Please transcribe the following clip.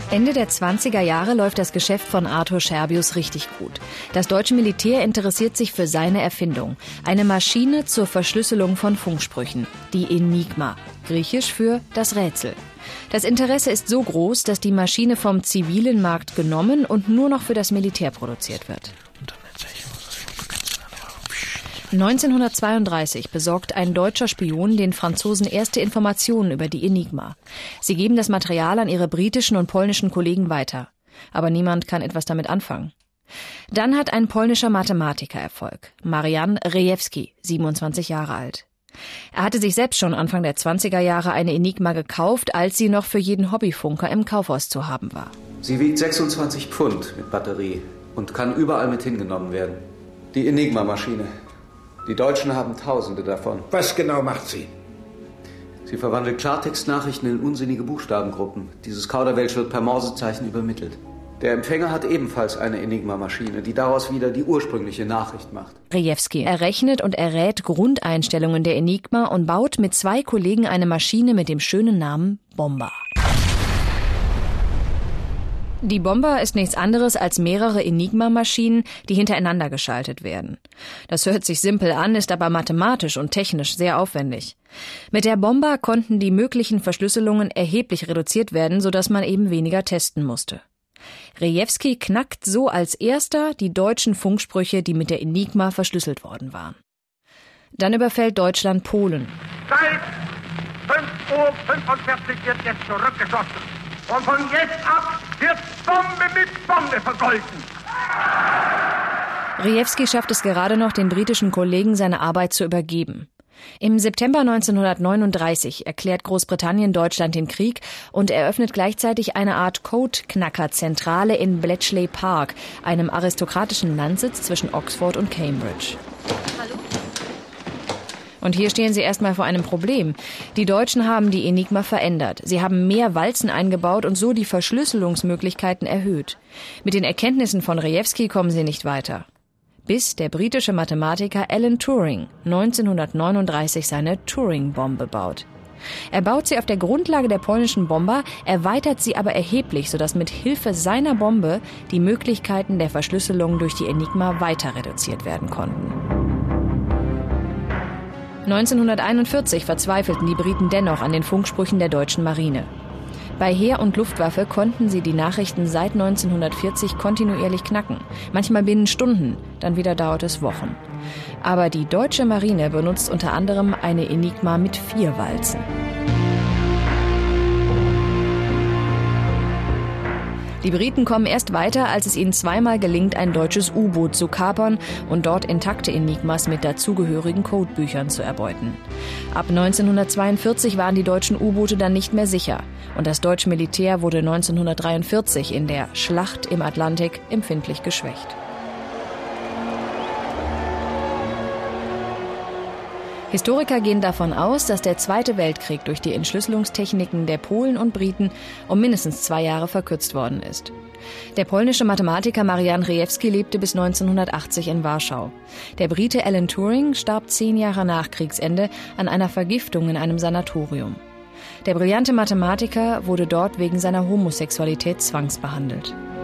Ende der 20er Jahre läuft das Geschäft von Arthur Scherbius richtig gut. Das deutsche Militär interessiert sich für seine Erfindung. Eine Maschine zur Verschlüsselung von Funksprüchen, die Enigma, griechisch für das Rätsel. Das Interesse ist so groß, dass die Maschine vom zivilen Markt genommen und nur noch für das Militär produziert wird. 1932 besorgt ein deutscher Spion den Franzosen erste Informationen über die Enigma. Sie geben das Material an ihre britischen und polnischen Kollegen weiter. Aber niemand kann etwas damit anfangen. Dann hat ein polnischer Mathematiker Erfolg. Marian Rejewski, 27 Jahre alt. Er hatte sich selbst schon Anfang der 20er Jahre eine Enigma gekauft, als sie noch für jeden Hobbyfunker im Kaufhaus zu haben war. Sie wiegt 26 Pfund mit Batterie und kann überall mit hingenommen werden. Die Enigma-Maschine. Die Deutschen haben Tausende davon. Was genau macht sie? Sie verwandelt Klartextnachrichten in unsinnige Buchstabengruppen. Dieses Kauderwelsch wird per Morsezeichen übermittelt. Der Empfänger hat ebenfalls eine Enigma-Maschine, die daraus wieder die ursprüngliche Nachricht macht. Rejewski errechnet und errät Grundeinstellungen der Enigma und baut mit 2 Kollegen eine Maschine mit dem schönen Namen Bomba. Die Bomba ist nichts anderes als mehrere Enigma-Maschinen, die hintereinander geschaltet werden. Das hört sich simpel an, ist aber mathematisch und technisch sehr aufwendig. Mit der Bomba konnten die möglichen Verschlüsselungen erheblich reduziert werden, sodass man eben weniger testen musste. Rejewski knackt so als erster die deutschen Funksprüche, die mit der Enigma verschlüsselt worden waren. Dann überfällt Deutschland Polen. Seit 5:45 Uhr wird jetzt zurückgeschossen. Und von jetzt ab wird Bombe mit Bombe vergolten. Rejewski schafft es gerade noch, den britischen Kollegen seine Arbeit zu übergeben. Im September 1939 erklärt Großbritannien Deutschland den Krieg und eröffnet gleichzeitig eine Art Codeknacker-Zentrale in Bletchley Park, einem aristokratischen Landsitz zwischen Oxford und Cambridge. Hallo? Und hier stehen sie erstmal vor einem Problem. Die Deutschen haben die Enigma verändert. Sie haben mehr Walzen eingebaut und so die Verschlüsselungsmöglichkeiten erhöht. Mit den Erkenntnissen von Rejewski kommen sie nicht weiter. Bis der britische Mathematiker Alan Turing 1939 seine Turing-Bombe baut. Er baut sie auf der Grundlage der polnischen Bomba, erweitert sie aber erheblich, sodass mit Hilfe seiner Bombe die Möglichkeiten der Verschlüsselung durch die Enigma weiter reduziert werden konnten. 1941 verzweifelten die Briten dennoch an den Funksprüchen der deutschen Marine. Bei Heer und Luftwaffe konnten sie die Nachrichten seit 1940 kontinuierlich knacken. Manchmal binnen Stunden, dann wieder dauert es Wochen. Aber die deutsche Marine benutzt unter anderem eine Enigma mit 4 Walzen. Die Briten kommen erst weiter, als es ihnen zweimal gelingt, ein deutsches U-Boot zu kapern und dort intakte Enigmas mit dazugehörigen Codebüchern zu erbeuten. Ab 1942 waren die deutschen U-Boote dann nicht mehr sicher und das deutsche Militär wurde 1943 in der Schlacht im Atlantik empfindlich geschwächt. Historiker gehen davon aus, dass der Zweite Weltkrieg durch die Entschlüsselungstechniken der Polen und Briten um mindestens 2 Jahre verkürzt worden ist. Der polnische Mathematiker Marian Rejewski lebte bis 1980 in Warschau. Der Brite Alan Turing starb 10 Jahre nach Kriegsende an einer Vergiftung in einem Sanatorium. Der brillante Mathematiker wurde dort wegen seiner Homosexualität zwangsbehandelt.